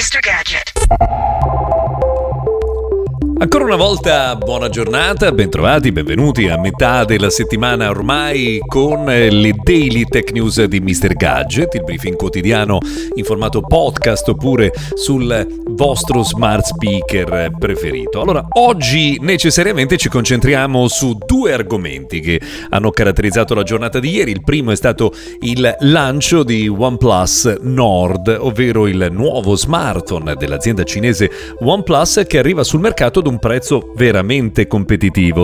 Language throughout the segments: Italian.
Mr. Gadget. Ancora una volta buona giornata, bentrovati, benvenuti a metà della settimana ormai con le Daily Tech News di Mr. Gadget, il briefing quotidiano in formato podcast oppure sul vostro smart speaker preferito. Allora, oggi necessariamente ci concentriamo su due argomenti che hanno caratterizzato la giornata di ieri. Il primo è stato il lancio di OnePlus Nord, ovvero il nuovo smartphone dell'azienda cinese OnePlus che arriva sul mercato ad un prezzo veramente competitivo,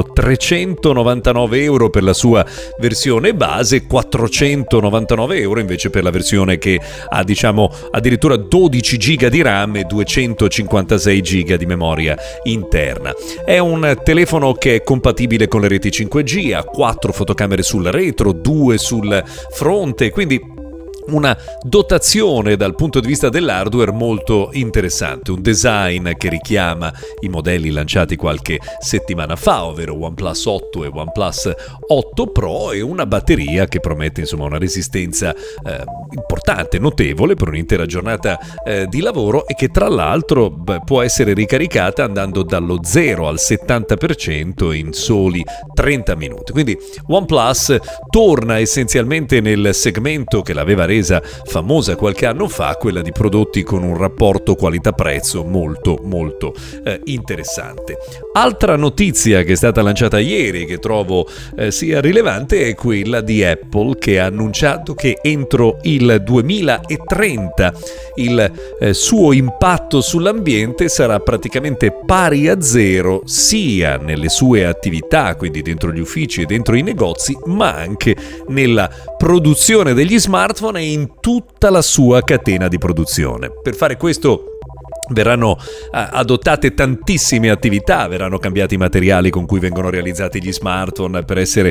399 euro per la sua versione base, 499 euro invece per la versione che ha addirittura 12 giga di RAM e 256 giga di memoria interna. È un telefono che è compatibile con le reti 5G, ha 4 fotocamere sul retro, 2 sul fronte, quindi una dotazione dal punto di vista dell'hardware molto interessante, un design che richiama i modelli lanciati qualche settimana fa, ovvero OnePlus 8 e OnePlus 8 Pro, e una batteria che promette una resistenza importante, notevole per un'intera giornata di lavoro, e che tra l'altro può essere ricaricata andando dallo 0 al 70% in soli 30 minuti. Quindi OnePlus torna essenzialmente nel segmento che l'aveva resa famosa qualche anno fa, quella di prodotti con un rapporto qualità-prezzo molto interessante. Altra notizia che è stata lanciata ieri, che trovo sia rilevante, è quella di Apple, che ha annunciato che entro il 2030 il suo impatto sull'ambiente sarà praticamente pari a zero, sia nelle sue attività, quindi dentro gli uffici e dentro i negozi, ma anche nella produzione degli smartphone e in tutta la sua catena di produzione. Per fare questo verranno adottate tantissime attività, verranno cambiati i materiali con cui vengono realizzati gli smartphone per essere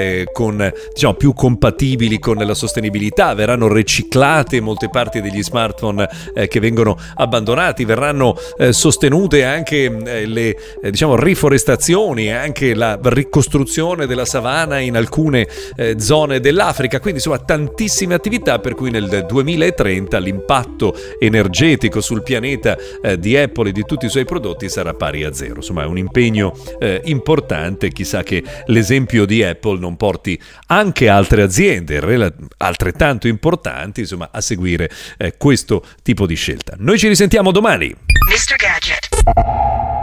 più compatibili con la sostenibilità, verranno riciclate molte parti degli smartphone che vengono abbandonati, verranno sostenute anche le riforestazioni e anche la ricostruzione della savana in alcune zone dell'Africa, quindi tantissime attività per cui nel 2030 l'impatto energetico sul pianeta di Apple e di tutti i suoi prodotti sarà pari a zero. È un impegno importante. Chissà che l'esempio di Apple non porti anche altre aziende altrettanto importanti a seguire questo tipo di scelta. Noi ci risentiamo domani. Mr. Gadget.